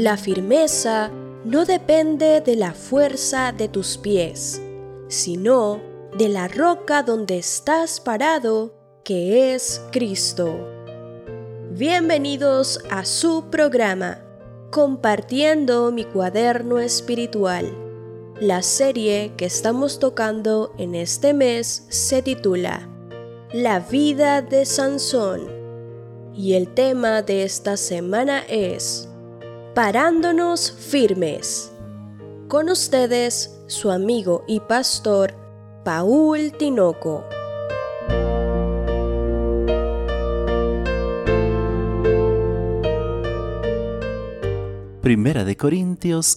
La firmeza no depende de la fuerza de tus pies, sino de la roca donde estás parado, que es Cristo. Bienvenidos a su programa, Compartiendo mi cuaderno espiritual. La serie que estamos tocando en este mes se titula La vida de Sansón, y el tema de esta semana es Parándonos firmes. Con ustedes, su amigo y pastor, Paul Tinoco. Primera de Corintios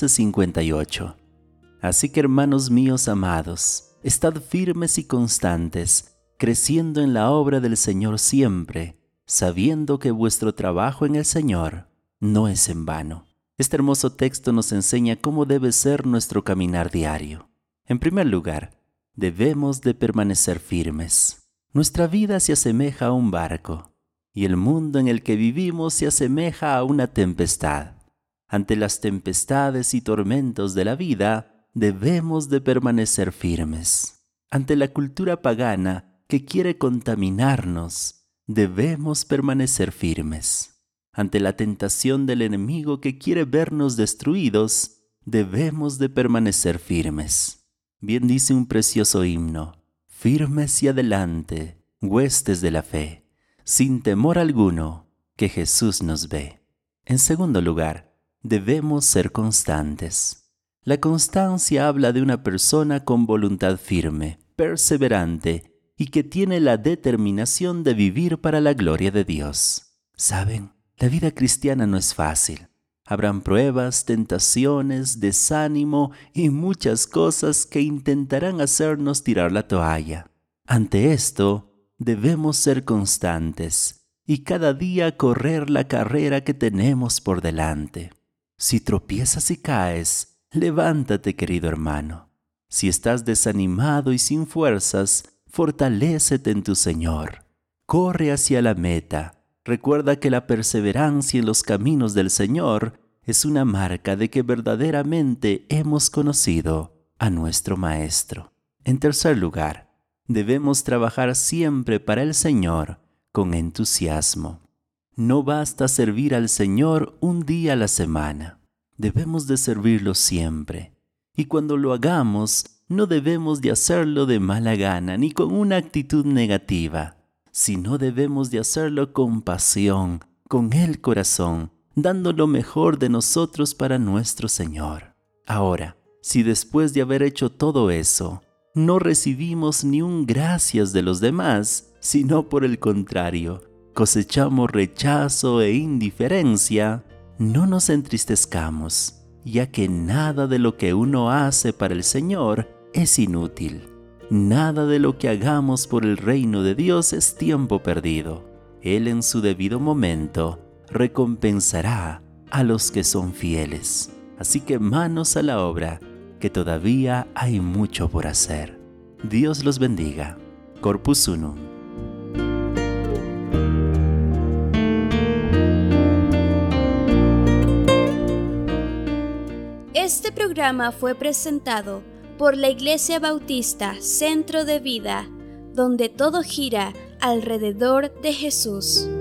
15:58. Así que, hermanos míos amados, estad firmes y constantes, creciendo en la obra del Señor siempre, sabiendo que vuestro trabajo en el Señor no es en vano. Este hermoso texto nos enseña cómo debe ser nuestro caminar diario. En primer lugar, debemos de permanecer firmes. Nuestra vida se asemeja a un barco, y el mundo en el que vivimos se asemeja a una tempestad. Ante las tempestades y tormentos de la vida, debemos de permanecer firmes. Ante la cultura pagana que quiere contaminarnos, debemos permanecer firmes. Ante la tentación del enemigo que quiere vernos destruidos, debemos de permanecer firmes. Bien dice un precioso himno: firmes y adelante, huestes de la fe, sin temor alguno, que Jesús nos ve. En segundo lugar, debemos ser constantes. La constancia habla de una persona con voluntad firme, perseverante y que tiene la determinación de vivir para la gloria de Dios. ¿Saben? La vida cristiana no es fácil. Habrán pruebas, tentaciones, desánimo y muchas cosas que intentarán hacernos tirar la toalla. Ante esto, debemos ser constantes y cada día correr la carrera que tenemos por delante. Si tropiezas y caes, levántate, querido hermano. Si estás desanimado y sin fuerzas, fortalécete en tu Señor. Corre hacia la meta. Recuerda que la perseverancia en los caminos del Señor es una marca de que verdaderamente hemos conocido a nuestro Maestro. En tercer lugar, debemos trabajar siempre para el Señor con entusiasmo. No basta servir al Señor un día a la semana. Debemos de servirlo siempre. Y cuando lo hagamos, no debemos de hacerlo de mala gana ni con una actitud negativa, sino debemos de hacerlo con pasión, con el corazón, dando lo mejor de nosotros para nuestro Señor. Ahora, si después de haber hecho todo eso, no recibimos ni un gracias de los demás, sino por el contrario, cosechamos rechazo e indiferencia, no nos entristezcamos, ya que nada de lo que uno hace para el Señor es inútil. Nada de lo que hagamos por el reino de Dios es tiempo perdido. Él en su debido momento recompensará a los que son fieles. Así que manos a la obra, que todavía hay mucho por hacer. Dios los bendiga. Corpus Unum. Este programa fue presentado por la Iglesia Bautista Centro de Vida, donde todo gira alrededor de Jesús.